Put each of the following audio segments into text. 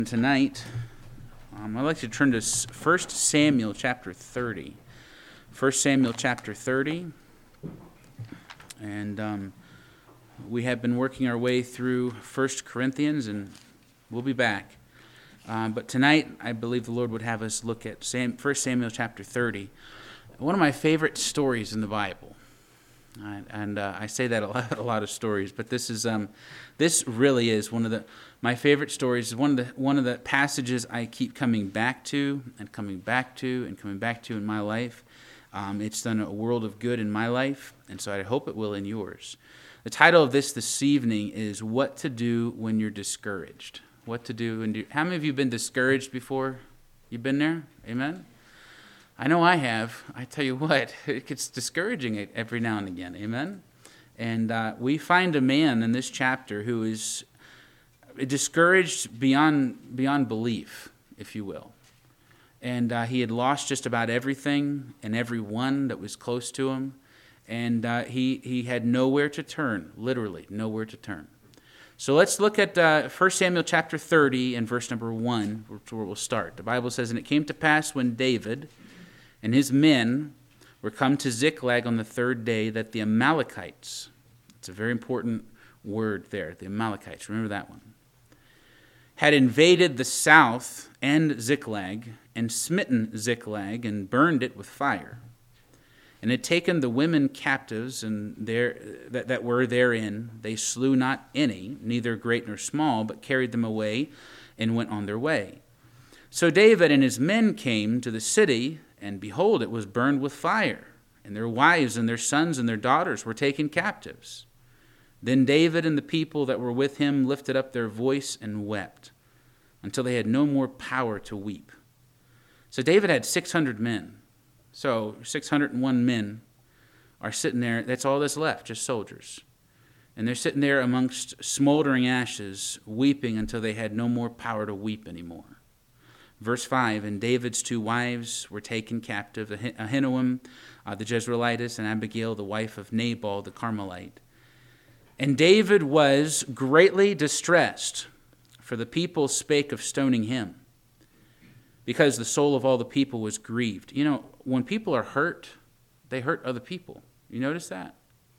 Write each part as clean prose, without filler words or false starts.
Tonight, I'd like to turn to 1 Samuel chapter 30. 1 Samuel chapter 30. And we have been working our way through 1 Corinthians, and we'll be back. But tonight, I believe the Lord would have us look at 1 Samuel chapter 30. One of my favorite stories in the Bible. And I say that a lot of stories, but this really is one of my favorite stories. One of the passages I keep coming back to and coming back to and coming back to in my life. It's done a world of good in my life, and so I hope it will in yours. The title of this evening is "What to Do When You're Discouraged." What to do when how many of you have been discouraged before? You've been there? Amen. I know I have. I tell you what, it gets discouraging every now and again. Amen? And we find a man in this chapter who is discouraged beyond belief, if you will. And he had lost just about everything and everyone that was close to him. And he had nowhere to turn, literally nowhere to turn. So let's look at 1 Samuel chapter 30 and verse number 1, where we'll start. The Bible says, "And it came to pass when David and his men were come to Ziklag on the third day that the Amalekites," it's a very important word there, the Amalekites, remember that one, "had invaded the south and Ziklag, and smitten Ziklag, and burned it with fire, and had taken the women captives and that were therein. They slew not any, neither great nor small, but carried them away and went on their way. So David and his men came to the city, and behold, it was burned with fire, and their wives and their sons and their daughters were taken captives. Then David and the people that were with him lifted up their voice and wept, until they had no more power to weep." So David had 600 men. So 601 men are sitting there. That's all that's left, just soldiers. And they're sitting there amongst smoldering ashes, weeping until they had no more power to weep anymore. Verse 5, "And David's two wives were taken captive, Ahinoam the Jezreelitess, and Abigail, the wife of Nabal the Carmelite. And David was greatly distressed, for the people spake of stoning him, because the soul of all the people was grieved." You know, when people are hurt, they hurt other people. You notice that?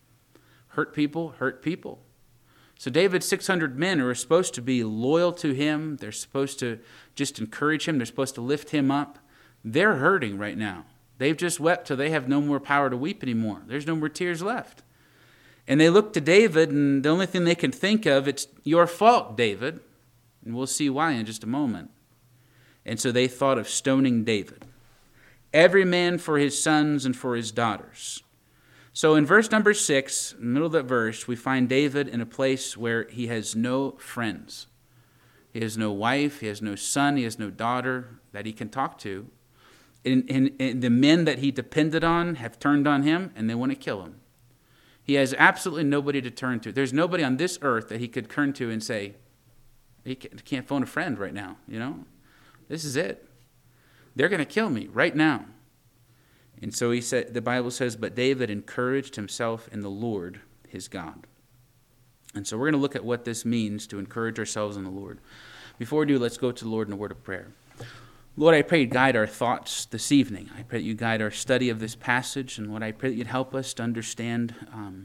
Hurt people hurt people. So David's 600 men are supposed to be loyal to him. They're supposed to just encourage him. They're supposed to lift him up. They're hurting right now. They've just wept till they have no more power to weep anymore. There's no more tears left. And they look to David, and the only thing they can think of, it's your fault, David. And we'll see why in just a moment. And so they thought of stoning David. Every man for his sons and for his daughters. So in verse number 6, in the middle of that verse, we find David in a place where he has no friends. He has no wife, he has no son, he has no daughter that he can talk to. And the men that he depended on have turned on him, and they want to kill him. He has absolutely nobody to turn to. There's nobody on this earth that he could turn to and say, he can't phone a friend right now, you know? This is it. They're going to kill me right now. And so the Bible says, "But David encouraged himself in the Lord his God." And so we're going to look at what this means to encourage ourselves in the Lord. Before we do, let's go to the Lord in a word of prayer. Lord, I pray you guide our thoughts this evening. I pray that you guide our study of this passage. And Lord, I pray that you'd help us to understand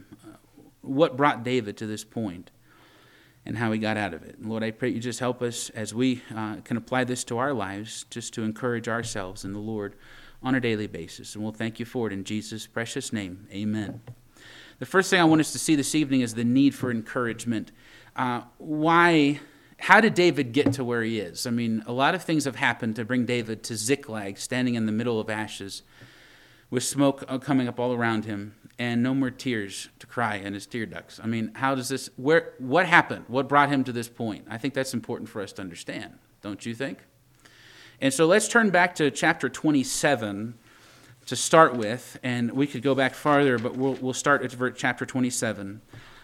what brought David to this point and how he got out of it. And Lord, I pray you just help us as we can apply this to our lives, just to encourage ourselves in the Lord on a daily basis. And we'll thank you for it in Jesus' precious name. Amen. The first thing I want us to see this evening is the need for encouragement. How did David get to where he is? I mean, a lot of things have happened to bring David to Ziklag, standing in the middle of ashes, with smoke coming up all around him, and no more tears to cry in his tear ducts. I mean, what happened? What brought him to this point? I think that's important for us to understand, don't you think? And so let's turn back to chapter 27 to start with, and we could go back farther, but we'll start at chapter 27.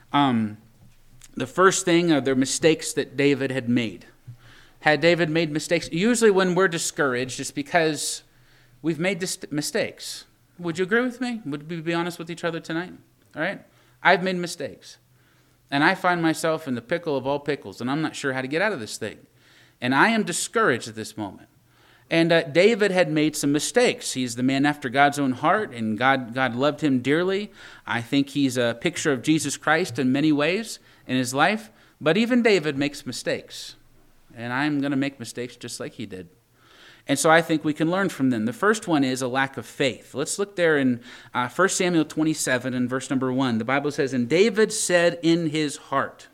The first thing are the mistakes that David had made. Had David made mistakes? Usually when we're discouraged, it's because we've made mistakes. Would you agree with me? Would we be honest with each other tonight? All right? I've made mistakes. And I find myself in the pickle of all pickles, and I'm not sure how to get out of this thing. And I am discouraged at this moment. And David had made some mistakes. He's the man after God's own heart, and God loved him dearly. I think he's a picture of Jesus Christ in many ways in his life. But even David makes mistakes. And I'm going to make mistakes just like he did. And so I think we can learn from them. The first one is a lack of faith. Let's look there in 1 Samuel 27 and verse number 1. The Bible says, "And David said in his heart,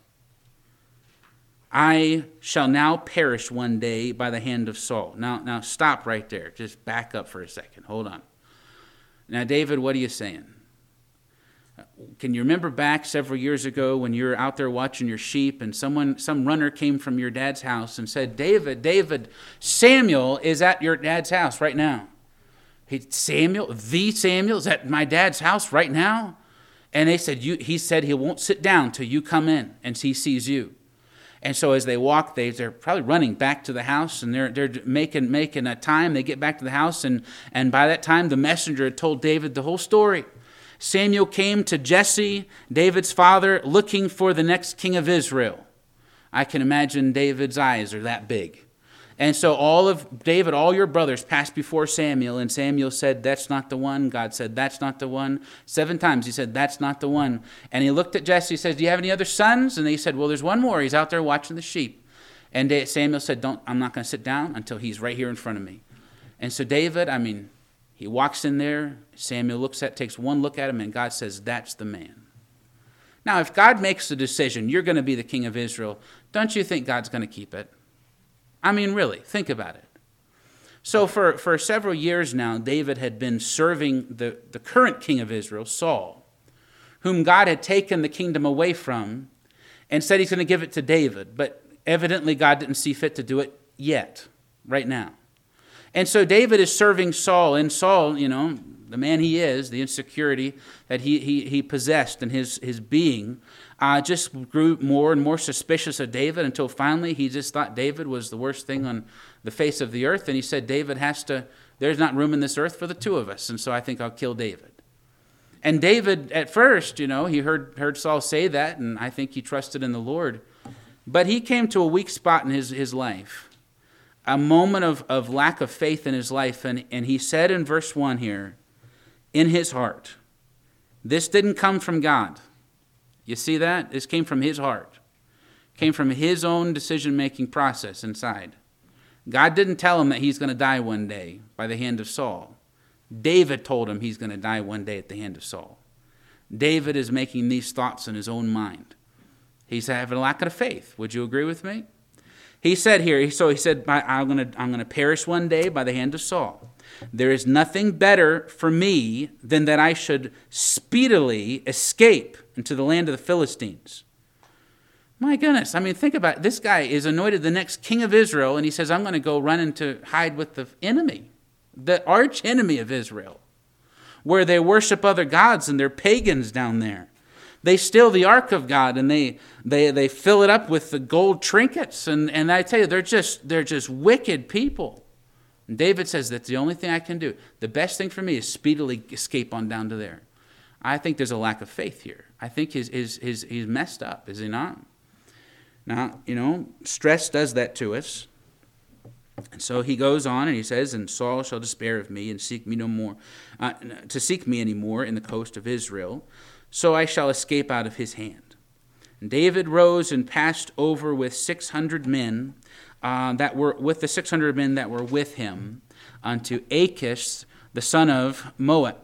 I shall now perish one day by the hand of Saul." Now stop right there. Just back up for a second. Hold on. Now, David, what are you saying? Can you remember back several years ago when you were out there watching your sheep and some runner came from your dad's house and said, David, Samuel is at your dad's house right now. Samuel is at my dad's house right now? And they said, he said he won't sit down till you come in and he sees you. And so as they walk, they're probably running back to the house, and they're making a time. They get back to the house, and by that time, the messenger had told David the whole story. Samuel came to Jesse, David's father, looking for the next king of Israel. I can imagine David's eyes are that big. And so all your brothers passed before Samuel, and Samuel said, "That's not the one." God said, "That's not the one." 7 times he said, "That's not the one." And he looked at Jesse, he says, "Do you have any other sons?" And he said, "Well, there's one more. He's out there watching the sheep." And Samuel said, I'm not going to sit down until he's right here in front of me. And so David, he walks in there. Samuel takes one look at him, and God says, "That's the man." Now, if God makes the decision, you're going to be the king of Israel, don't you think God's going to keep it? Really, think about it. So for several years now, David had been serving the current king of Israel, Saul, whom God had taken the kingdom away from and said he's going to give it to David. But evidently God didn't see fit to do it yet, right now. And so David is serving Saul, and Saul, the man he is, the insecurity that he possessed in his being, just grew more and more suspicious of David until finally he just thought David was the worst thing on the face of the earth. And he said, there's not room in this earth for the two of us, and so I think I'll kill David. And David, at first, he heard Saul say that, and I think he trusted in the Lord. But he came to a weak spot in his life, a moment of lack of faith in his life. And he said in verse 1 here, in his heart, this didn't come from God. You see that? This came from his heart. Came from his own decision-making process inside. God didn't tell him that he's going to die one day by the hand of Saul. David told him he's going to die one day at the hand of Saul. David is making these thoughts in his own mind. He's having a lack of faith. Would you agree with me? He said here, I'm going to perish one day by the hand of Saul. There is nothing better for me than that I should speedily escape into the land of the Philistines. My goodness, think about it. This guy is anointed the next king of Israel, and he says, I'm going to go run and hide with the enemy, the arch enemy of Israel, where they worship other gods and they're pagans down there. They steal the ark of God and they fill it up with the gold trinkets, and I tell you, they're just wicked people. And David says, that's the only thing I can do. The best thing for me is speedily escape on down to there. I think there's a lack of faith here. I think he's messed up, is he not? Now, stress does that to us. And so he goes on and he says, and Saul shall despair of me and seek me no more, to seek me any more in the coast of Israel. So I shall escape out of his hand. And David rose and passed over with 600 men that were with him unto Achish, the son of Maok.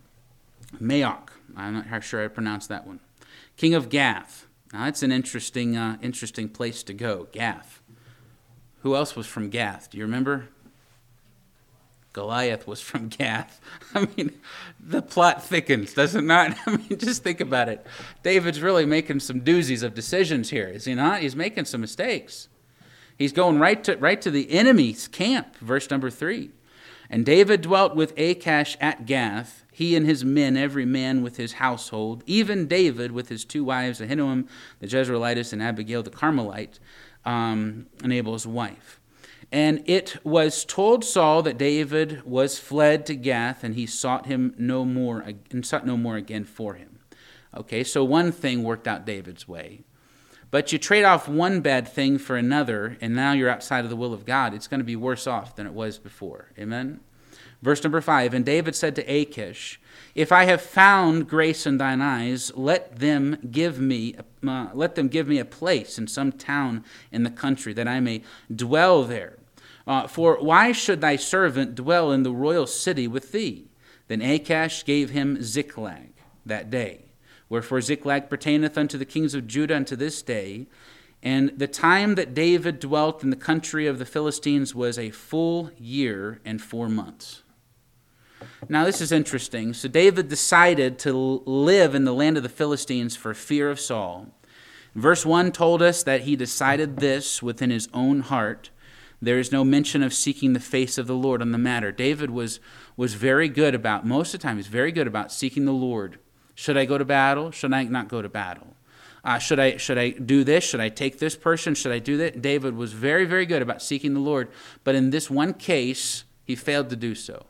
I'm not sure I pronounced that one. King of Gath. Now that's an interesting place to go. Gath. Who else was from Gath? Do you remember? Goliath was from Gath. The plot thickens, does it not? Just think about it. David's really making some doozies of decisions here, is he not? He's making some mistakes. He's going right to the enemy's camp, verse number 3. And David dwelt with Achish at Gath, he and his men, every man with his household, even David with his 2 wives, Ahinoam the Jezreelitess and Abigail the Carmelite, Nabal's wife. And it was told Saul that David was fled to Gath, and he sought no more again for him. Okay, so one thing worked out David's way. But you trade off one bad thing for another, and now you're outside of the will of God, it's going to be worse off than it was before. Amen? Verse number 5, and David said to Achish, if I have found grace in thine eyes, let them give me a place in some town in the country, that I may dwell there. For why should thy servant dwell in the royal city with thee? Then Achish gave him Ziklag that day. Wherefore Ziklag pertaineth unto the kings of Judah unto this day. And the time that David dwelt in the country of the Philistines was a full year and 4 months. Now this is interesting. So David decided to live in the land of the Philistines for fear of Saul. Verse 1 told us that he decided this within his own heart. There is no mention of seeking the face of the Lord on the matter. David was very good about, most of the time, he's very good about seeking the Lord. Should I go to battle? Should I not go to battle? Should I do this? Should I take this person? Should I do that? David was very, very good about seeking the Lord. But in this one case, he failed to do so.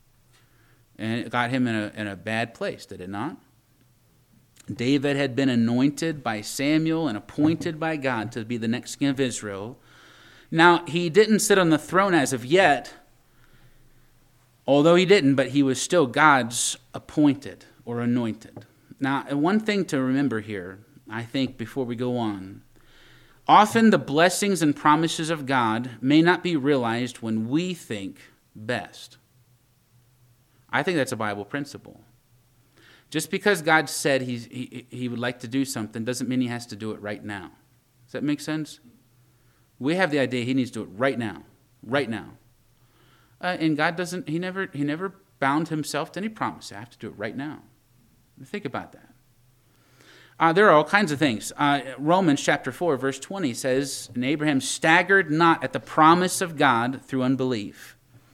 And it got him in a bad place, did it not? David had been anointed by Samuel and appointed by God to be the next king of Israel. Now, he didn't sit on the throne as of yet, although he didn't, but he was still God's appointed or anointed. Now, one thing to remember here, I think, before we go on, often the blessings and promises of God may not be realized when we think best. I think that's a Bible principle. Just because God said he would like to do something doesn't mean he has to do it right now. Does that make sense? We have the idea he needs to do it right now. Right now. And God doesn't, he never bound himself to any promise. I have to do it right now. Think about that. There are all kinds of things. Romans chapter 4, verse 20 says, and Abraham staggered not at the promise of God through unbelief,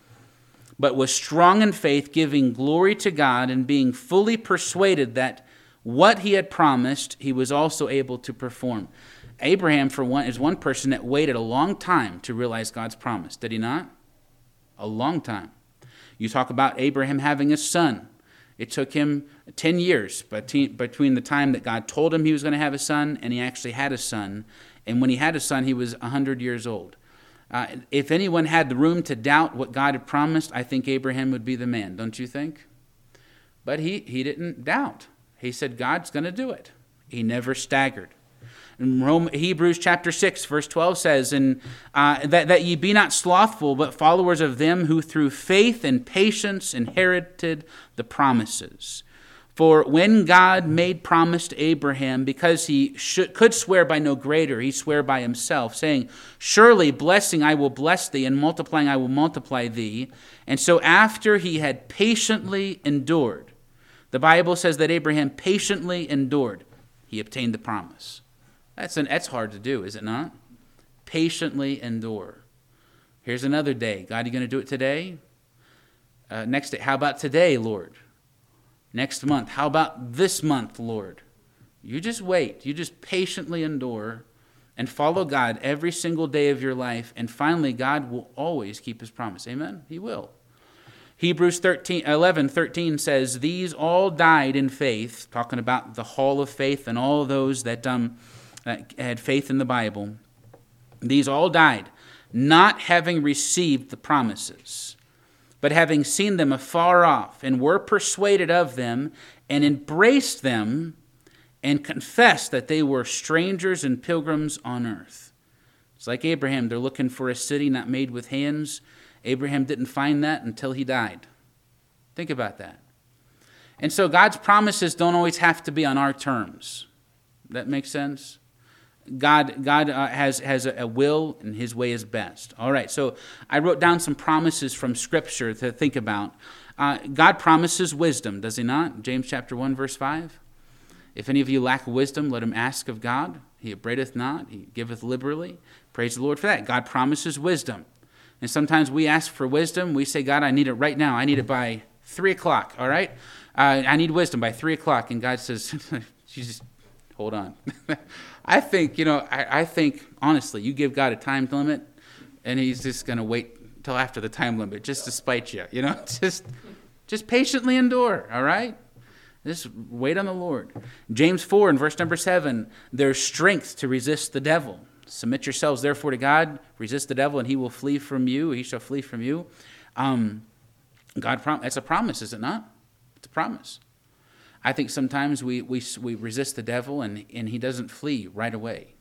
but was strong in faith, giving glory to God, and being fully persuaded that what he had promised, he was also able to perform. Abraham, for one, is one person that waited a long time to realize God's promise. Did he not? A long time. You talk about Abraham having a son. It took him 10 years between the time that God told him he was going to have a son and he actually had a son. And when he had a son, he was 100 years old. If anyone had the room to doubt what God had promised, I think Abraham would be the man, don't you think? But he didn't doubt. He said, God's going to do it. He never staggered. In Hebrews chapter 6, verse 12 says, that ye be not slothful, but followers of them who through faith and patience inherited the promises. For when God made promise to Abraham, because he could swear by no greater, he sware by himself, saying, surely blessing I will bless thee, and multiplying I will multiply thee. And so after he had patiently endured, the Bible says that Abraham patiently endured, he obtained the promise. That's hard to do, is it not? Patiently endure. Here's another day. God, are you going to do it today? Next day. How about today, Lord? Next month. How about this month, Lord? You just wait. You just patiently endure and follow God every single day of your life. And finally, God will always keep his promise. Amen? He will. Hebrews 11:13 says, these all died in faith, talking about the hall of faith and all those that had faith in the Bible. These all died, not having received the promises, but having seen them afar off, and were persuaded of them, and embraced them, and confessed that they were strangers and pilgrims on earth. It's like Abraham. They're looking for a city not made with hands. Abraham didn't find that until he died. Think about that. And so God's promises don't always have to be on our terms. That makes sense? God has a will, and his way is best. All right, so I wrote down some promises from Scripture to think about. God promises wisdom, does he not? James chapter 1, verse 5. If any of you lack wisdom, let him ask of God. He upbraideth not, he giveth liberally. Praise the Lord for that. God promises wisdom. And sometimes we ask for wisdom. We say, God, I need it right now. I need it by 3 o'clock, all right? I need wisdom by 3 o'clock. And God says, just hold on. I think, honestly, you give God a time limit, and he's just going to wait till after the time limit just to spite you, Just patiently endure, all right? Just wait on the Lord. James 4 and verse number 7, there's strength to resist the devil. Submit yourselves therefore to God, resist the devil, and he will flee from you. He shall flee from you. That's a promise, is it not? It's a promise. I think sometimes we resist the devil and he doesn't flee right away.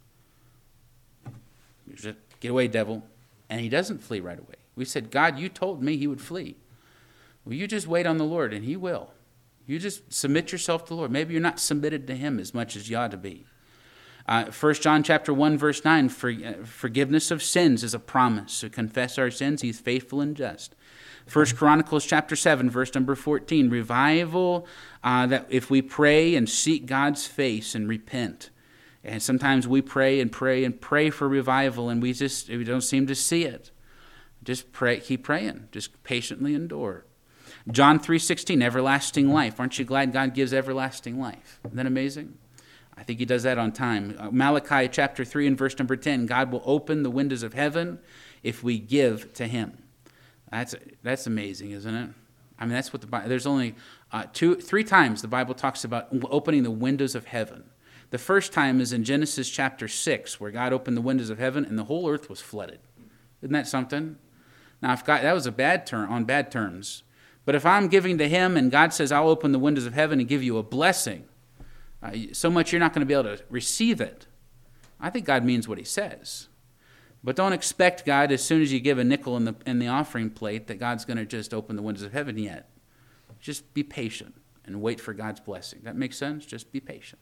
Just, get away, devil. And he doesn't flee right away. We said, God, you told me he would flee. Well, you just wait on the Lord and he will. You just submit yourself to the Lord. Maybe you're not submitted to him as much as you ought to be. 1 John chapter 1, verse 9, forgiveness of sins is a promise. To confess our sins, he's faithful and just. 1 Chronicles chapter 7, verse number 14, revival, that if we pray and seek God's face and repent. And sometimes we pray and pray and pray for revival, and we don't seem to see it. Just pray, keep praying. Just patiently endure. John 3:16, everlasting life. Aren't you glad God gives everlasting life? Isn't that amazing? I think he does that on time. Malachi chapter 3 and verse number 10, God will open the windows of heaven if we give to him. That's amazing, isn't it? I mean, that's what the Bible, there's only 3 times the Bible talks about opening the windows of heaven. The first time is in Genesis chapter 6, where God opened the windows of heaven and the whole earth was flooded. Isn't that something? Now, if God, that was a bad term, on bad terms. But if I'm giving to him and God says, I'll open the windows of heaven and give you a blessing, so much you're not going to be able to receive it, I think God means what he says. But don't expect God, as soon as you give a nickel in the offering plate, that God's going to just open the windows of heaven yet. Just be patient and wait for God's blessing. That makes sense? Just be patient.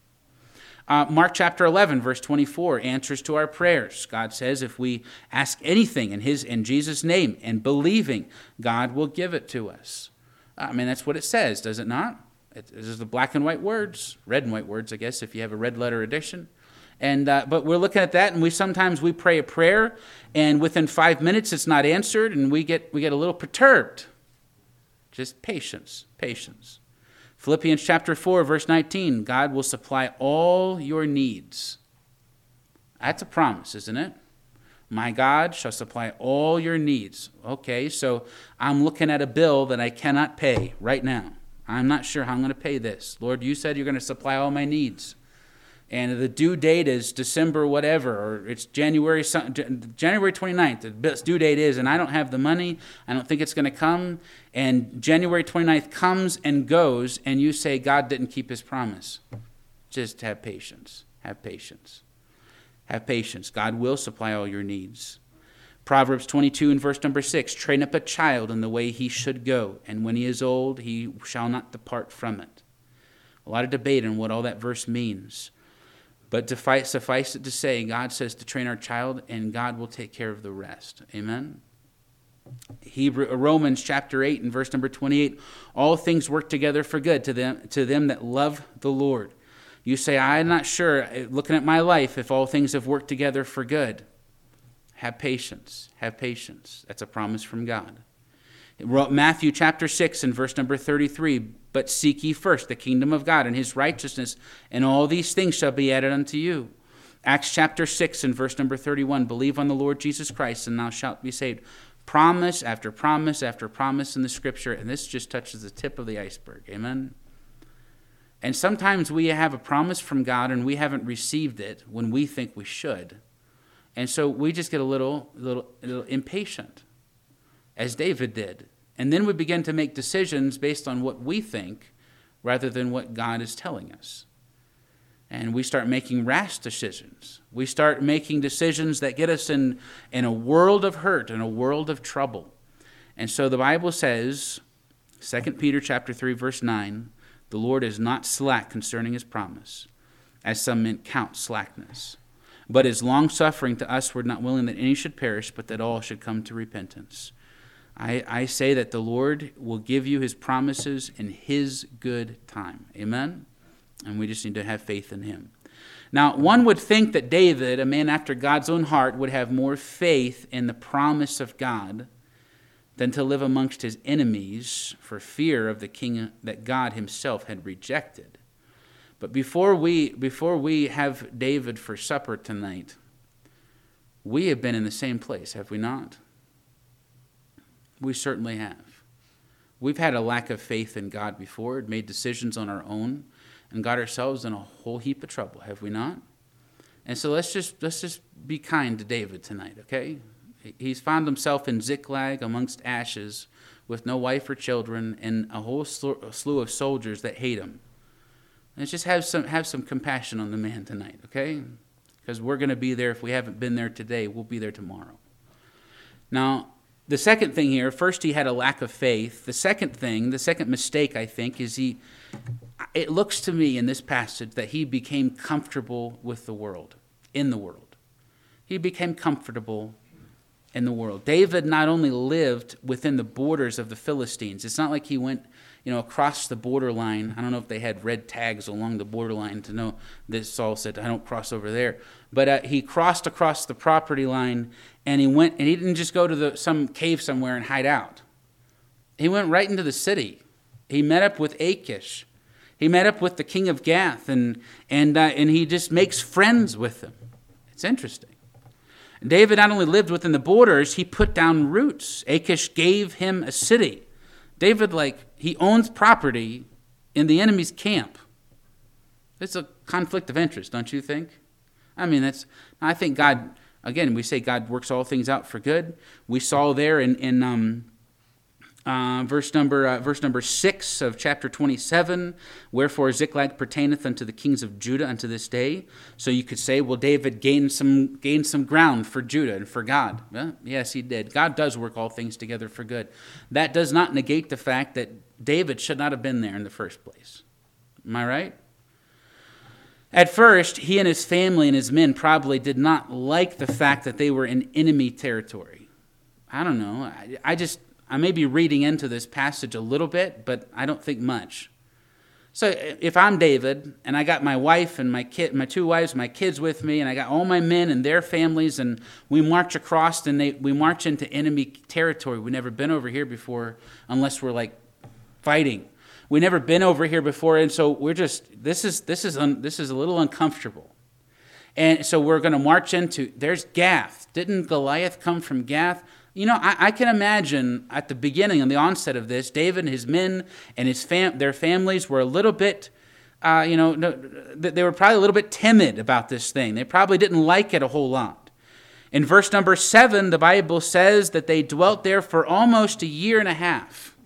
Mark chapter 11, verse 24, answers to our prayers. God says if we ask anything in Jesus' name and believing, God will give it to us. I mean, that's what it says, does it not? It is the black and white words, red and white words, I guess, if you have a red letter edition. And but we're looking at that, and sometimes we pray a prayer, and within 5 minutes it's not answered, and we get a little perturbed. Just patience. Philippians chapter 4, verse 19, God will supply all your needs. That's a promise, isn't it? My God shall supply all your needs. Okay, so I'm looking at a bill that I cannot pay right now. I'm not sure how I'm going to pay this. Lord, you said you're going to supply all my needs. And the due date is December whatever, or it's January 29th, the due date is, and I don't have the money. I don't think it's going to come. And January 29th comes and goes, and you say God didn't keep his promise. Just have patience. Have patience. Have patience. God will supply all your needs. Proverbs 22 and verse number 6, train up a child in the way he should go, and when he is old, he shall not depart from it. A lot of debate on what all that verse means. But suffice it to say, God says to train our child, and God will take care of the rest. Amen? Romans chapter 8 and verse number 28, all things work together for good to them that love the Lord. You say, I'm not sure, looking at my life, if all things have worked together for good. Have patience. Have patience. That's a promise from God. Matthew chapter 6 and verse number 33, but seek ye first the kingdom of God and his righteousness, and all these things shall be added unto you. Acts chapter 6 and verse number 31, believe on the Lord Jesus Christ, and thou shalt be saved. Promise after promise after promise in the Scripture, and this just touches the tip of the iceberg. Amen? And sometimes we have a promise from God, and we haven't received it when we think we should. And so we just get a little impatient, as David did. And then we begin to make decisions based on what we think rather than what God is telling us. And we start making rash decisions. We start making decisions that get us in a world of hurt, in a world of trouble. And so the Bible says, 2 Peter chapter 3, verse 9, the Lord is not slack concerning his promise, as some men count slackness, but is long-suffering to us, we're not willing that any should perish, but that all should come to repentance. I say that the Lord will give you his promises in his good time. Amen? And we just need to have faith in him. Now, one would think that David, a man after God's own heart, would have more faith in the promise of God than to live amongst his enemies for fear of the king that God himself had rejected. But before we have David for supper tonight, we have been in the same place, have we not? We certainly have. We've had a lack of faith in God before, made decisions on our own, and got ourselves in a whole heap of trouble, have we not? And so let's just be kind to David tonight, okay? He's found himself in Ziklag amongst ashes with no wife or children and a whole slew of soldiers that hate him. Let's just have some compassion on the man tonight, okay? Because we're going to be there. If we haven't been there today, we'll be there tomorrow. Now, the second thing here, first he had a lack of faith. The second mistake, I think, is it looks to me in this passage that he became comfortable with the world, in the world. He became comfortable in the world. David not only lived within the borders of the Philistines. It's not like he went, across the borderline. I don't know if they had red tags along the borderline to know that Saul said, I don't cross over there. But he crossed across the property line, and he didn't just go to some cave somewhere and hide out. He went right into the city. He met up with Achish. He met up with the king of Gath, and he just makes friends with them. It's interesting. David not only lived within the borders, he put down roots. Achish gave him a city. David, he owns property in the enemy's camp. It's a conflict of interest, don't you think? I think God, again, we say God works all things out for good. We saw there in verse number 6 of chapter 27, wherefore Ziklag pertaineth unto the kings of Judah unto this day. So you could say, well, David gained some ground for Judah and for God. Well, yes, he did. God does work all things together for good. That does not negate the fact that David should not have been there in the first place. Am I right? At first, he and his family and his men probably did not like the fact that they were in enemy territory. I don't know. I may be reading into this passage a little bit, but I don't think much. So if I'm David, and I got my wife and my two wives, my kids with me, and I got all my men and their families, and we march across, and we march into enemy territory. We've never been over here before, unless we're fighting. We've never been over here before, and so we're just this is a little uncomfortable. And so we're going to march into. There's Gath. Didn't Goliath come from Gath? I can imagine at the beginning, on the onset of this, David and his men and their families were a little bit, they were probably a little bit timid about this thing. They probably didn't like it a whole lot. In verse number 7, the Bible says that they dwelt there for almost a year and a half.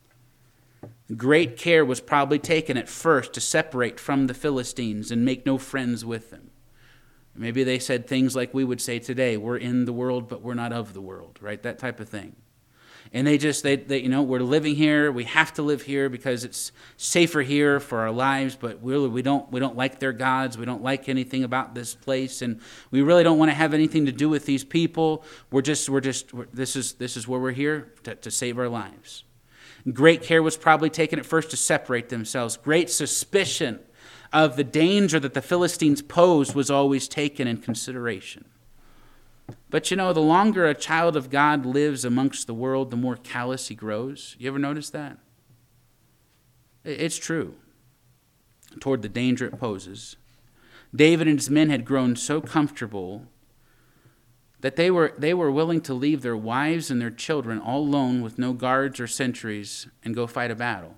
Great care was probably taken at first to separate from the Philistines and make no friends with them. Maybe they said things like we would say today, we're in the world, but we're not of the world, right? That type of thing. And they we're living here, we have to live here because it's safer here for our lives, but really we don't like their gods, we don't like anything about this place, and we really don't want to have anything to do with these people. This is where we're here to save our lives. Great care was probably taken at first to separate themselves. Great suspicion of the danger that the Philistines posed was always taken in consideration. But the longer a child of God lives amongst the world, the more callous he grows. You ever notice that? It's true. Toward the danger it poses. David and his men had grown so comfortable that they were willing to leave their wives and their children all alone with no guards or sentries and go fight a battle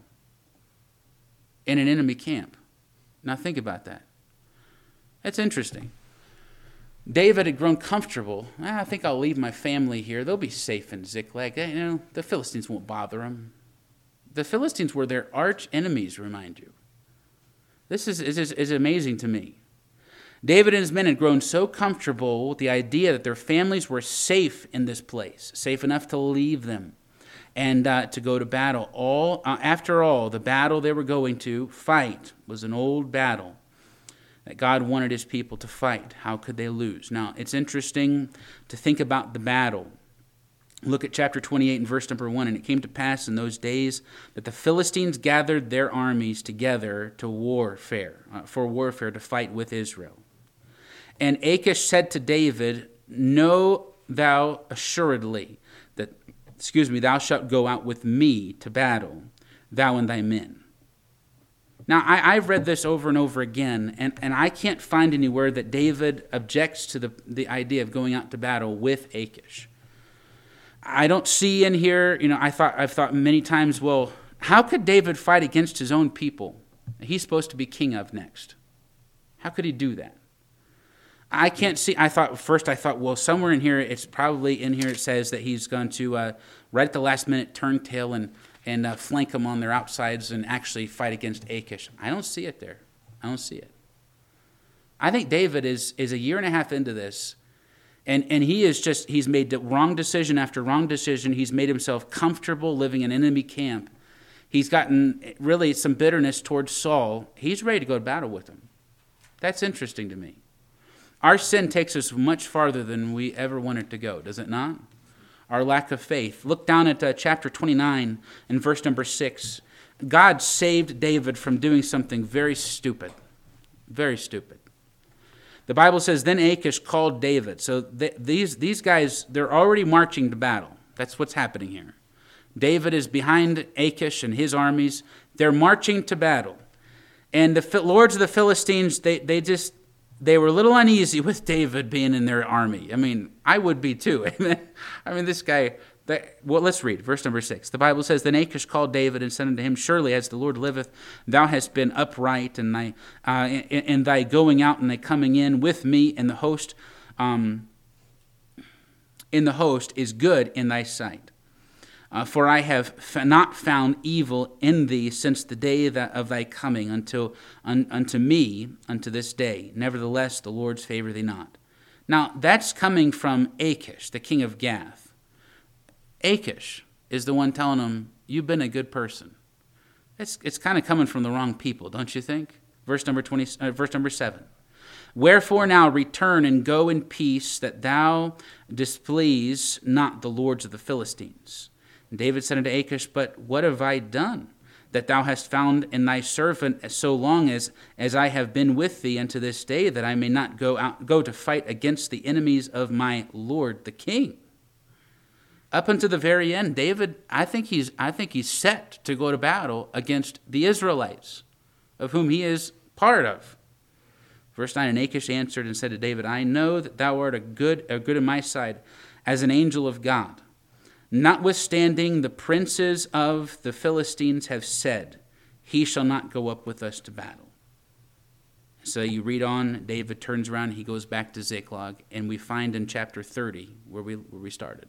in an enemy camp. Now think about that. That's interesting. David had grown comfortable. I think I'll leave my family here. They'll be safe in Ziklag. The Philistines won't bother them. The Philistines were their arch enemies, remind you. This is amazing to me. David and his men had grown so comfortable with the idea that their families were safe in this place, safe enough to leave them and to go to battle. After all, the battle they were going to fight was an old battle that God wanted his people to fight. How could they lose? Now, it's interesting to think about the battle. Look at chapter 28 and verse number 1. And it came to pass in those days that the Philistines gathered their armies together for warfare to fight with Israel. And Achish said to David, Know thou assuredly that, thou shalt go out with me to battle, thou and thy men. Now, I've read this over and over again, and I can't find anywhere that David objects to the idea of going out to battle with Achish. I don't see in here, I've thought many times, well, how could David fight against his own people he's supposed to be king of next? How could he do that? I can't see. I thought, well, somewhere in here, it's probably in here it says that he's going to, right at the last minute, turn tail and flank them on their outsides and actually fight against Achish. I don't see it there. I don't see it. I think David is a year and a half into this, and he's made the wrong decision after wrong decision. He's made himself comfortable living in enemy camp. He's gotten really some bitterness towards Saul. He's ready to go to battle with him. That's interesting to me. Our sin takes us much farther than we ever wanted to go, does it not? Our lack of faith. Look down at chapter 29 and verse number 6. God saved David from doing something very stupid. Very stupid. The Bible says, then Achish called David. So these guys, they're already marching to battle. That's what's happening here. David is behind Achish and his armies. They're marching to battle. And the lords of the Philistines, they were a little uneasy with David being in their army. I mean, I would be too. This guy, let's read verse number 6. The Bible says, then Achish called David and said unto him, surely as the Lord liveth, thou hast been upright in thy going out and thy coming in with me, and the host is good in thy sight. For I have not found evil in thee since the day of thy coming unto me, unto this day. Nevertheless, the Lord's favor thee not. Now, that's coming from Achish, the king of Gath. Achish is the one telling him, you've been a good person. It's kind of coming from the wrong people, don't you think? Verse number 7. Wherefore now return and go in peace, that thou displease not the lords of the Philistines. And David said unto Achish, but what have I done, that thou hast found in thy servant so long as I have been with thee unto this day, that I may not go to fight against the enemies of my lord the king? Up until the very end, David, I think he's set to go to battle against the Israelites, of whom he is part of. Verse 9, and Achish answered and said to David, I know that thou art a good in my sight, as an angel of God. Notwithstanding, the princes of the Philistines have said, he shall not go up with us to battle. So you read on, David turns around, he goes back to Ziklag, and we find in chapter 30 where we started.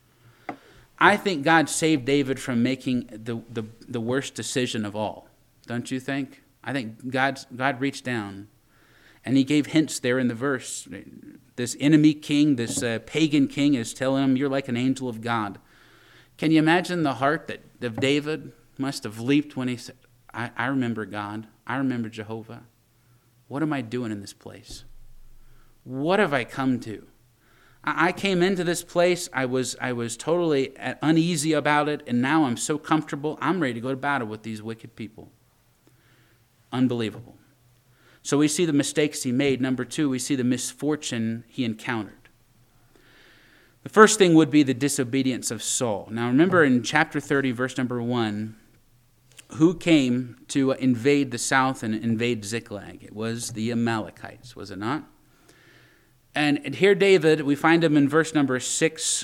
I think God saved David from making the worst decision of all. Don't you think? I think God reached down, and he gave hints there in the verse. This enemy king, this pagan king is telling him, you're like an angel of God. Can you imagine the heart of David must have leaped when he said, I remember God. I remember Jehovah. What am I doing in this place? What have I come to? I came into this place. I was totally uneasy about it, and now I'm so comfortable. I'm ready to go to battle with these wicked people. Unbelievable. So we see the mistakes he made. Number 2, we see the misfortune he encountered. The first thing would be the disobedience of Saul. Now remember in chapter 30, verse number 1, who came to invade the south and invade Ziklag? It was the Amalekites, was it not? And here David, we find him in verse number 6,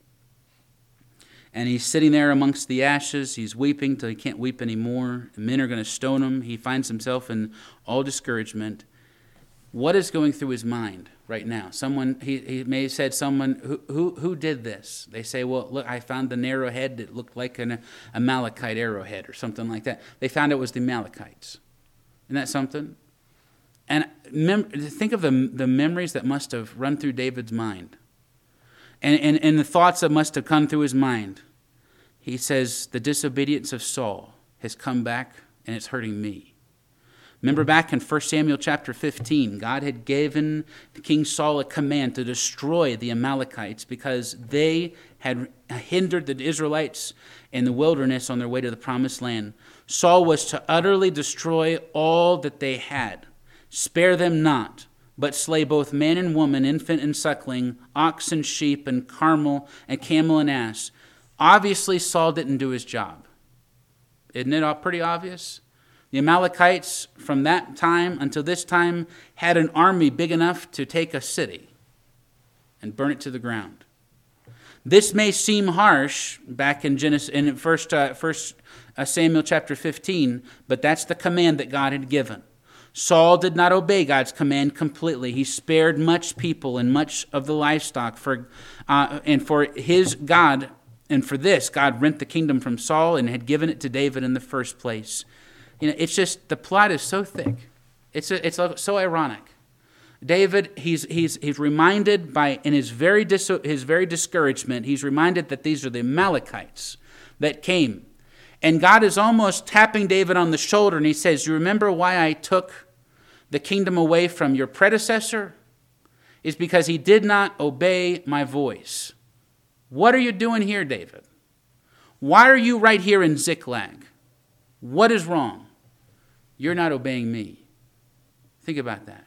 and he's sitting there amongst the ashes. He's weeping till he can't weep anymore. The men are going to stone him. He finds himself in all discouragement. What is going through his mind right now? Someone, he may have said, someone, who did this? They say, well, look, I found an arrowhead that looked like an Amalekite arrowhead or something like that. They found it was the Amalekites. Isn't that something? And think of the memories that must have run through David's mind. And the thoughts that must have come through his mind. He says, the disobedience of Saul has come back and it's hurting me. Remember back in 1 Samuel chapter 15, God had given King Saul a command to destroy the Amalekites because they had hindered the Israelites in the wilderness on their way to the promised land. Saul was to utterly destroy all that they had. Spare them not, but slay both man and woman, infant and suckling, ox and sheep, and camel and ass. Obviously, Saul didn't do his job. Isn't it all pretty obvious? The Amalekites, from that time until this time, had an army big enough to take a city and burn it to the ground. This may seem harsh back in Genesis, in first Samuel chapter 15, but that's the command that God had given. Saul did not obey God's command completely. He spared much people and much of the livestock and for his God, and for this, God rent the kingdom from Saul and had given it to David in the first place. It's just, the plot is so thick. It's so ironic. David, he's reminded in his very discouragement, he's reminded that these are the Amalekites that came. And God is almost tapping David on the shoulder, and he says, you remember why I took the kingdom away from your predecessor? Is because he did not obey my voice. What are you doing here, David? Why are you right here in Ziklag? What is wrong? You're not obeying me. Think about that.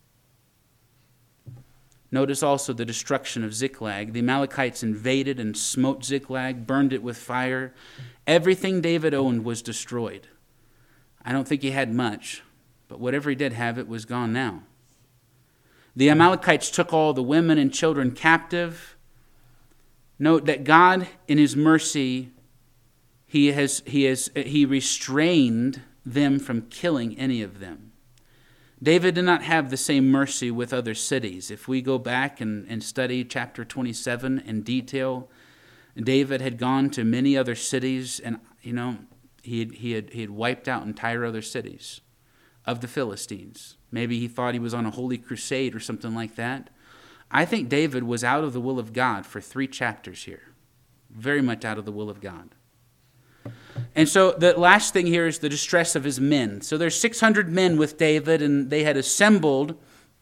Notice also the destruction of Ziklag. The Amalekites invaded and smote Ziklag, burned it with fire. Everything David owned was destroyed. I don't think he had much, but whatever he did have, it was gone now. The Amalekites took all the women and children captive. Note that God, in his mercy, he restrained them from killing any of them. David did not have the same mercy with other cities. If we go back and study chapter 27 in detail, David had gone to many other cities, and he had wiped out entire other cities of the Philistines. Maybe he thought he was on a holy crusade or something like that. I think David was out of the will of God for 3 chapters here. Very much out of the will of God. And so the last thing here is the distress of his men. So there's 600 men with David, and he had assembled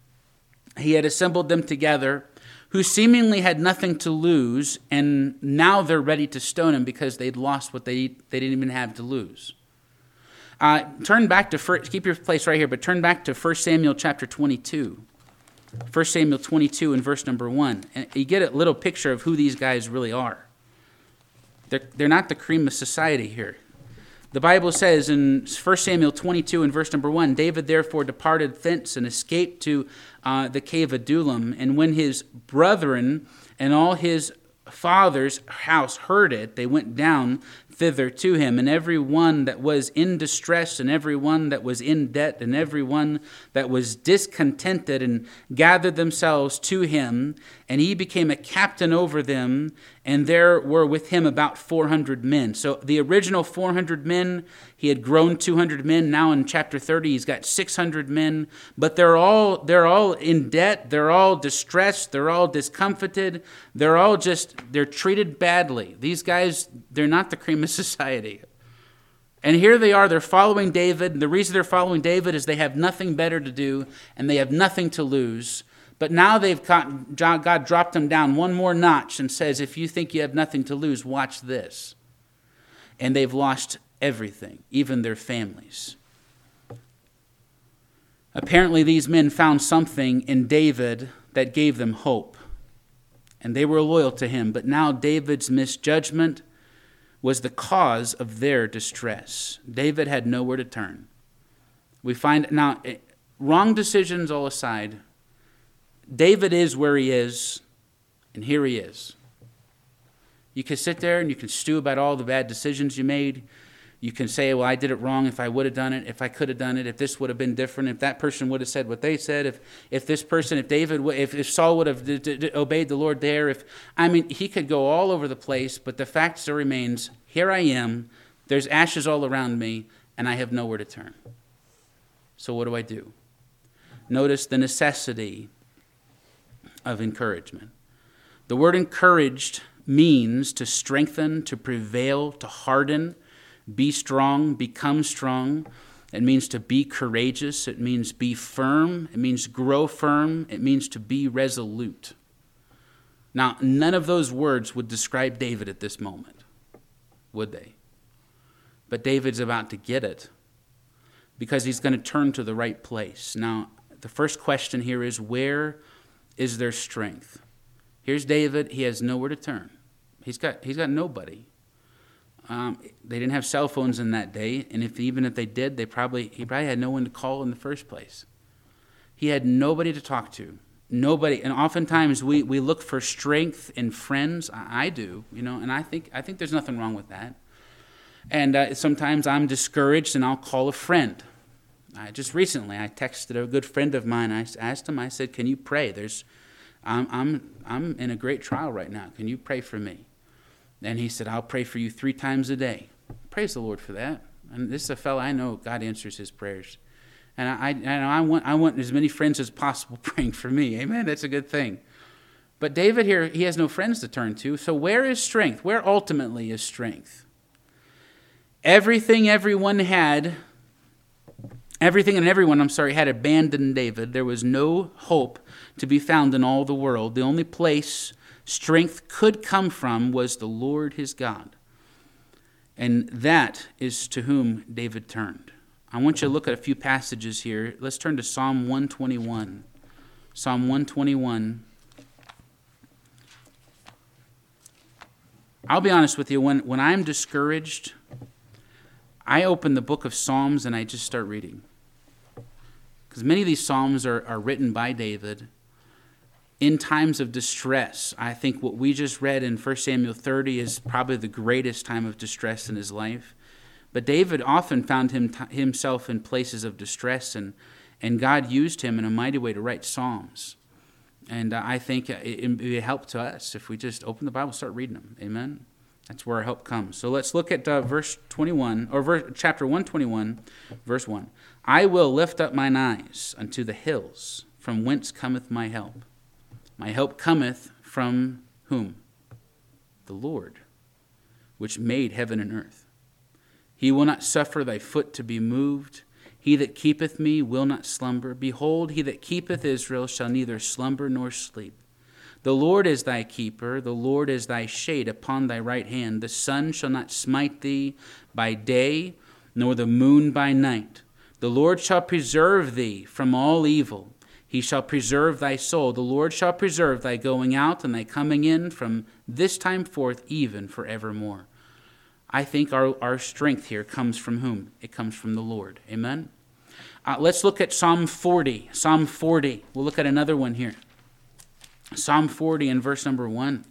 them together, who seemingly had nothing to lose, and now they're ready to stone him because they'd lost what they didn't even have to lose. Turn back to, keep your place right here, but turn back to 1 Samuel chapter 22. 1 Samuel 22 and verse number 1. And you get a little picture of who these guys really are. They're not the cream of society here. The Bible says in 1 Samuel 22 and verse number 1, David therefore departed thence and escaped to the cave of Adullam. And when his brethren and all his father's house heard it, they went down thither to him. And every one that was in distress, and every one that was in debt, and every one that was discontented, and gathered themselves to him. And he became a captain over them, and there were with him about 400 men. So the original 400 men, he had grown 200 men. Now in chapter 30, he's got 600 men. But they're all in debt. They're all distressed. They're all discomfited. They're treated badly. These guys, they're not the cream of society. And here they are, they're following David. The reason they're following David is they have nothing better to do, and they have nothing to lose. But now God dropped them down one more notch and says, if you think you have nothing to lose, watch this. And they've lost everything, even their families. Apparently these men found something in David that gave them hope. And they were loyal to him. But now David's misjudgment was the cause of their distress. David had nowhere to turn. We find, now, wrong decisions all aside, David is where he is, and here he is. You can sit there and you can stew about all the bad decisions you made. You can say, well, I did it wrong, if I would have done it, if I could have done it, if this would have been different, if that person would have said what they said, if Saul would have obeyed the Lord there. He could go all over the place, but the fact still remains, here I am, there's ashes all around me, and I have nowhere to turn. So what do I do? Notice the necessity of encouragement. The word encouraged means to strengthen, to prevail, to harden, be strong, become strong. It means to be courageous. It means be firm. It means grow firm. It means to be resolute. Now, none of those words would describe David at this moment, would they? But David's about to get it because he's going to turn to the right place. Now, the first question here is, where is their strength? Here's David. He has nowhere to turn. He's got nobody. They didn't have cell phones in that day, and even if they did, he probably had no one to call in the first place. He had nobody to talk to, nobody, and oftentimes we look for strength in friends. I do, and I think there's nothing wrong with that. And sometimes I'm discouraged, and I'll call a friend. Just recently, I texted a good friend of mine. I asked him. I said, "Can you pray? I'm in a great trial right now. Can you pray for me?" And he said, "I'll pray for you 3 times a day." Praise the Lord for that. And this is a fellow I know God answers his prayers. And I want as many friends as possible praying for me. Amen. That's a good thing. But David here, he has no friends to turn to. So where is strength? Where ultimately is strength? Everything and everyone had abandoned David. There was no hope to be found in all the world. The only place strength could come from was the Lord his God. And that is to whom David turned. I want you to look at a few passages here. Let's turn to Psalm 121. Psalm 121. I'll be honest with you, when I'm discouraged, I open the book of Psalms and I just start reading. Because many of these Psalms are written by David in times of distress. I think what we just read in 1 Samuel 30 is probably the greatest time of distress in his life. But David often found himself in places of distress, and God used him in a mighty way to write Psalms. And I think it would help to us if we just open the Bible and start reading them. Amen? That's where our help comes. So let's look at verse 21, or chapter 121, verse 1. "I will lift up mine eyes unto the hills, from whence cometh my help. My help cometh from whom? The Lord, which made heaven and earth. He will not suffer thy foot to be moved. He that keepeth me will not slumber. Behold, he that keepeth Israel shall neither slumber nor sleep. The Lord is thy keeper. The Lord is thy shade upon thy right hand. The sun shall not smite thee by day, nor the moon by night. The Lord shall preserve thee from all evil. He shall preserve thy soul. The Lord shall preserve thy going out and thy coming in from this time forth, even forevermore." I think our strength here comes from whom? It comes from the Lord. Amen? Let's look at Psalm 40. Psalm 40. We'll look at another one here. Psalm 40 and verse number 1.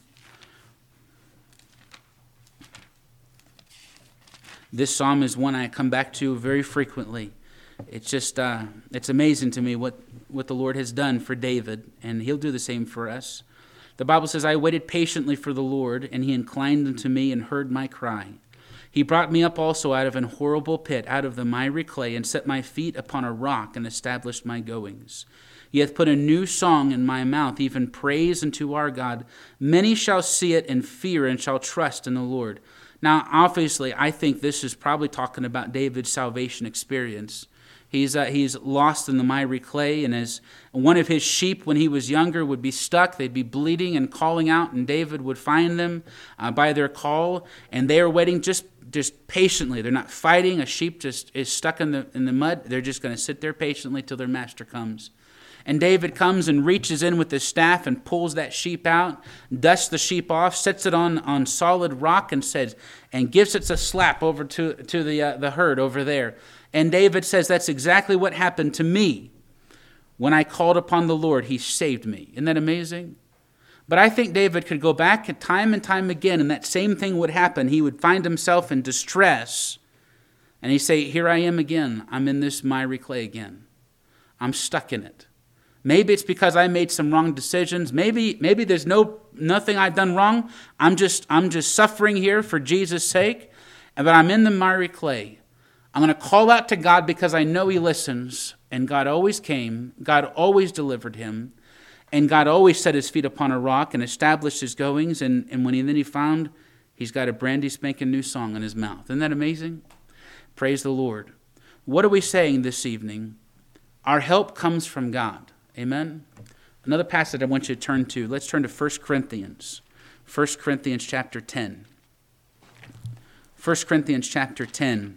This psalm is one I come back to very frequently. It's just, it's amazing to me what the Lord has done for David, and he'll do the same for us. The Bible says, "I waited patiently for the Lord, and he inclined unto me and heard my cry. He brought me up also out of an horrible pit, out of the miry clay, and set my feet upon a rock, and established my goings. He hath put a new song in my mouth, even praise unto our God. Many shall see it and fear, and shall trust in the Lord." Now, obviously, I think this is probably talking about David's salvation experience. He's lost in the miry clay, and as one of his sheep when he was younger would be stuck, they'd be bleeding and calling out, and David would find them by their call, and they are waiting just patiently. They're not fighting. A sheep just is stuck in the mud. They're just going to sit there patiently till their master comes. And David comes and reaches in with his staff and pulls that sheep out, dusts the sheep off, sets it on solid rock, and gives it a slap over to the herd over there. And David says, "That's exactly what happened to me. When I called upon the Lord, he saved me." Isn't that amazing? But I think David could go back time and time again, and that same thing would happen. He would find himself in distress, and he'd say, "Here I am again. I'm in this miry clay again. I'm stuck in it. Maybe it's because I made some wrong decisions. Maybe there's nothing I've done wrong. I'm just suffering here for Jesus' sake, but I'm in the miry clay. I'm going to call out to God because I know he listens." And God always came. God always delivered him. And God always set his feet upon a rock and established his goings. And when he found, he's got a brandy spanking new song in his mouth. Isn't that amazing? Praise the Lord. What are we saying this evening? Our help comes from God. Amen? Another passage I want you to turn to. Let's turn to 1 Corinthians. 1 Corinthians chapter 10. 1 Corinthians chapter 10.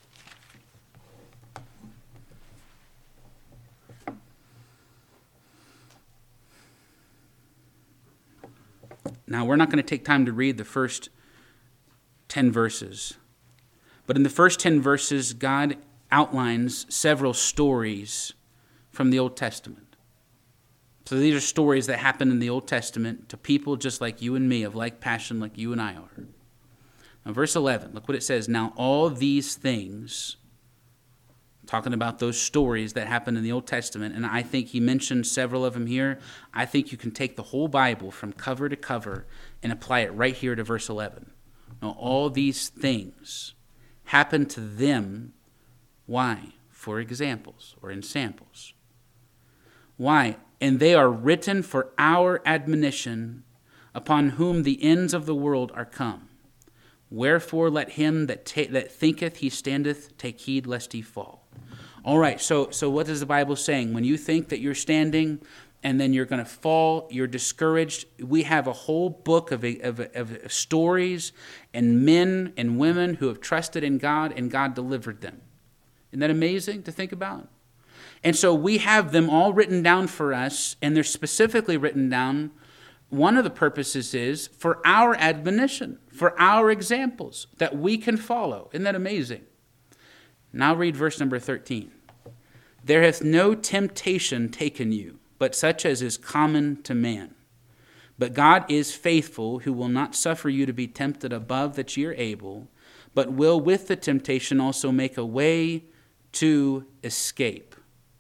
Now, we're not going to take time to read the first 10 verses. But in the first 10 verses, God outlines several stories from the Old Testament. So these are stories that happen in the Old Testament to people just like you and me, of like passion like you and I are. Now, verse 11, look what it says. Now all these things, talking about those stories that happen in the Old Testament, and I think he mentioned several of them here. I think you can take the whole Bible from cover to cover and apply it right here to verse 11. Now all these things happen to them. Why? For examples or in samples. Why? And they are written for our admonition, upon whom the ends of the world are come. Wherefore let him that thinketh he standeth take heed lest he fall. All right, so what is the Bible saying? When you think that you're standing and then you're going to fall, you're discouraged, we have a whole book of stories and men and women who have trusted in God and God delivered them. Isn't that amazing to think about? And so we have them all written down for us, and they're specifically written down. One of the purposes is for our admonition, for our examples that we can follow. Isn't that amazing? Now read verse number 13. There hath no temptation taken you, but such as is common to man. But God is faithful, who will not suffer you to be tempted above that ye are able, but will with the temptation also make a way to escape,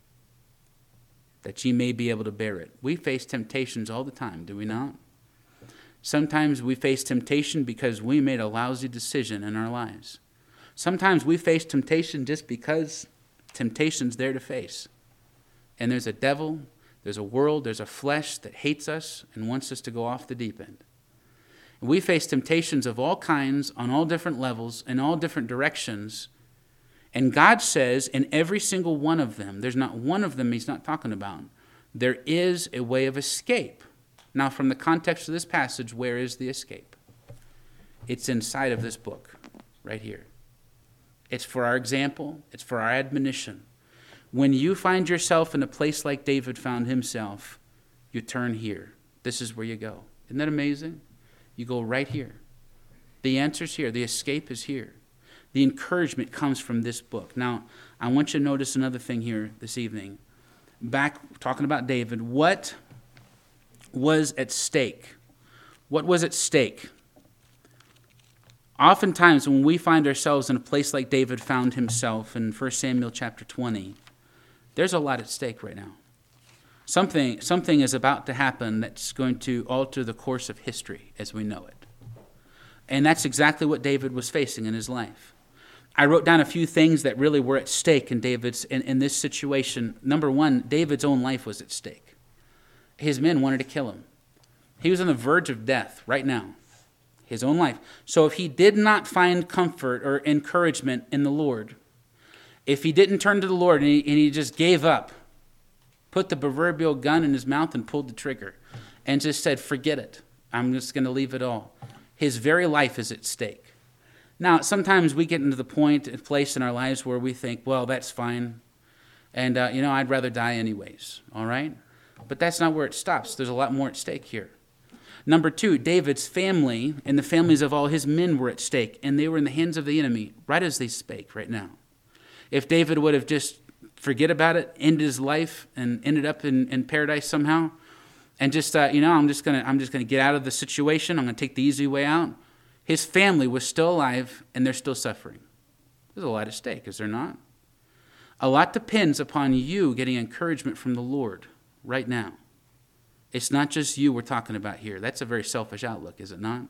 that ye may be able to bear it. We face temptations all the time, do we not? Sometimes we face temptation because we made a lousy decision in our lives. Sometimes we face temptation just because temptation's there to face. And there's a devil, there's a world, there's a flesh that hates us and wants us to go off the deep end. And we face temptations of all kinds, on all different levels, in all different directions. And God says in every single one of them, there's not one of them he's not talking about, there is a way of escape. Now, from the context of this passage, where is the escape? It's inside of this book, right here. It's for our example. It's for our admonition. When you find yourself in a place like David found himself, you turn here. This is where you go. Isn't that amazing? You go right here. The answer's here. The escape is here. The encouragement comes from this book. Now, I want you to notice another thing here this evening. Back talking about David, what was at stake? What was at stake? Oftentimes when we find ourselves in a place like David found himself in 1 Samuel chapter 20, there's a lot at stake right now. Something is about to happen that's going to alter the course of history as we know it. And that's exactly what David was facing in his life. I wrote down a few things that really were at stake in this situation. Number one, David's own life was at stake. His men wanted to kill him. He was on the verge of death right now. His own life. So if he did not find comfort or encouragement in the Lord, if he didn't turn to the Lord and he just gave up, put the proverbial gun in his mouth and pulled the trigger and just said, forget it, I'm just going to leave it all, his very life is at stake. Now, sometimes we get into the place in our lives where we think, well, that's fine. And, I'd rather die anyways. All right? But that's not where it stops. There's a lot more at stake here. Number two, David's family and the families of all his men were at stake. And they were in the hands of the enemy right as they spake right now. If David would have just forget about it, ended his life, and ended up in paradise somehow, and just, I'm just gonna get out of the situation. I'm going to take the easy way out. His family was still alive, and they're still suffering. There's a lot at stake, is there not? A lot depends upon you getting encouragement from the Lord right now. It's not just you we're talking about here. That's a very selfish outlook, is it not?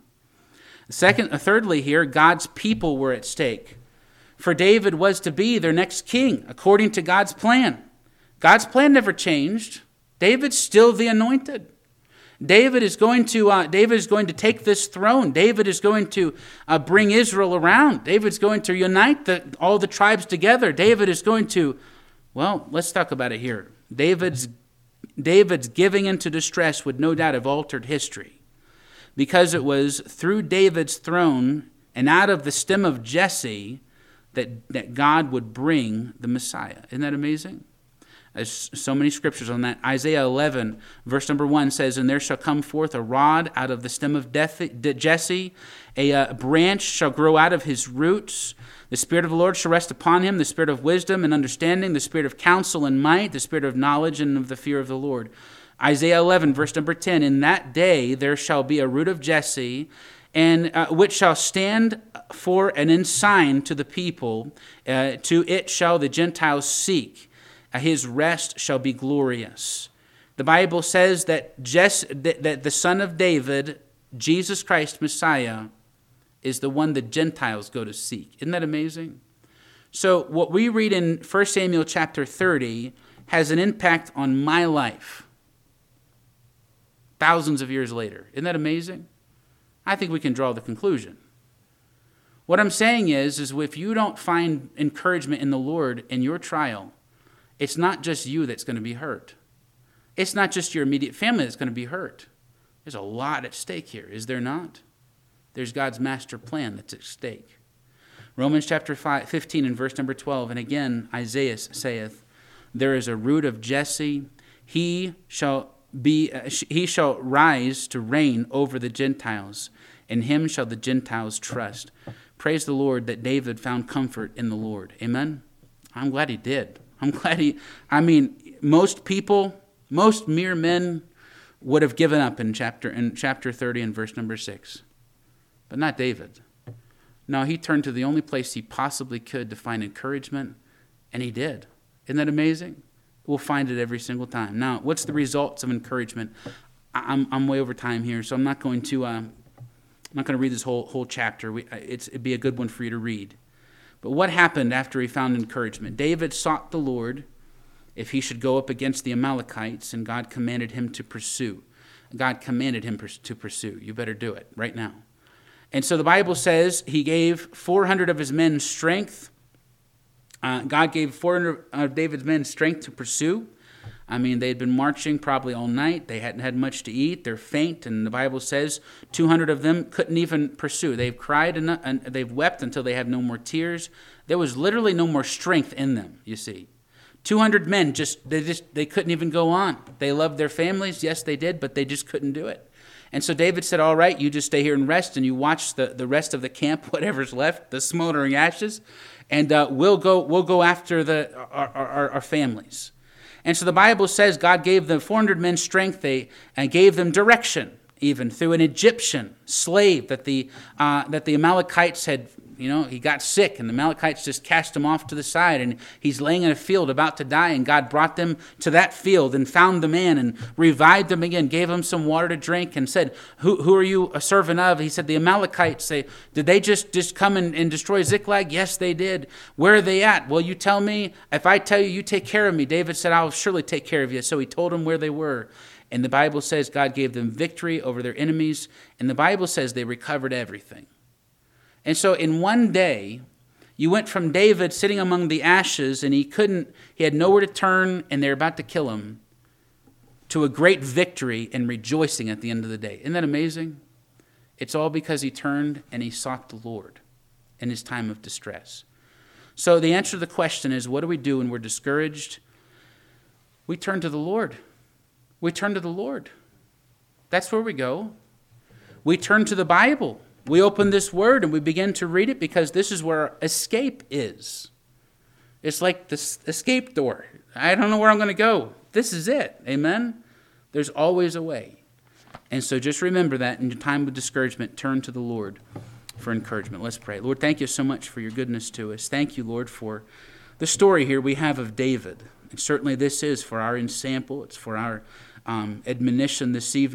Thirdly here, God's people were at stake. For David was to be their next king, according to God's plan. God's plan never changed. David's still the anointed. David is going to take this throne. David is going to bring Israel around. David's going to unite all the tribes together. David is going to, let's talk about it here. David's giving into distress would no doubt have altered history, because it was through David's throne and out of the stem of Jesse that God would bring the Messiah. Isn't that amazing? There's so many scriptures on that. Isaiah 11, verse number 1 says, "And there shall come forth a rod out of the stem of Jesse, a branch shall grow out of his roots. The Spirit of the Lord shall rest upon him, the Spirit of wisdom and understanding, the Spirit of counsel and might, the Spirit of knowledge and of the fear of the Lord." Isaiah 11, verse number 10, in that day there shall be a root of Jesse, and which shall stand for an ensign to the people. To it shall the Gentiles seek. His rest shall be glorious. The Bible says that that the son of David, Jesus Christ, Messiah, is the one the Gentiles go to seek. Isn't that amazing? So what we read in 1 Samuel chapter 30 has an impact on my life thousands of years later. Isn't that amazing? I think we can draw the conclusion. What I'm saying is if you don't find encouragement in the Lord in your trial, it's not just you that's going to be hurt. It's not just your immediate family that's going to be hurt. There's a lot at stake here, is there not? There's God's master plan that's at stake. Romans chapter 15 and verse number 12, and again Isaiah saith, there is a root of Jesse, he shall rise to reign over the Gentiles. In him shall the Gentiles trust. Praise the Lord that David found comfort in the Lord. Amen? I'm glad he did. Most people, most mere men would have given up in chapter 30 and verse number 6. But not David. No, he turned to the only place he possibly could to find encouragement, and he did. Isn't that amazing? We'll find it every single time. Now, what's the results of encouragement? I'm way over time here, so I'm not going to read this whole chapter. It'd be a good one for you to read. But what happened after he found encouragement? David sought the Lord if he should go up against the Amalekites, and God commanded him to pursue. God commanded him to pursue. You better do it right now. And so the Bible says he gave 400 of his men strength. God gave 400 of David's men strength to pursue. They had been marching probably all night. They hadn't had much to eat. They're faint, and the Bible says 200 of them couldn't even pursue. They've cried and they've wept until they have no more tears. There was literally no more strength in them, you see. 200 men, they couldn't even go on. They loved their families. Yes, they did, but they just couldn't do it. And so David said, all right, you just stay here and rest, and you watch the rest of the camp, whatever's left, the smoldering ashes, and we'll go after our families. And so the Bible says God gave the 400 men strength, and gave them direction, even through an Egyptian slave that the Amalekites had. He got sick, and the Amalekites just cast him off to the side, and he's laying in a field about to die, and God brought them to that field and found the man and revived them again, gave him some water to drink, and said, who are you a servant of? He said, the Amalekites. Did they just come and destroy Ziklag? Yes, they did. Where are they at? Well, you tell me. If I tell you, you take care of me. David said, I'll surely take care of you. So he told them where they were. And the Bible says God gave them victory over their enemies, and the Bible says they recovered everything. And so in one day, you went from David sitting among the ashes, and he had nowhere to turn, and they're about to kill him, to a great victory and rejoicing at the end of the day. Isn't that amazing? It's all because he turned and he sought the Lord in his time of distress. So the answer to the question is, what do we do when we're discouraged? We turn to the Lord. We turn to the Lord. That's where we go. We turn to the Bible. We open this word and we begin to read it because this is where escape is. It's like this escape door. I don't know where I'm going to go. This is it. Amen? There's always a way. And so just remember that in your time of discouragement, turn to the Lord for encouragement. Let's pray. Lord, thank you so much for your goodness to us. Thank you, Lord, for the story here we have of David. And certainly this is for our ensample. It's for our admonition this evening.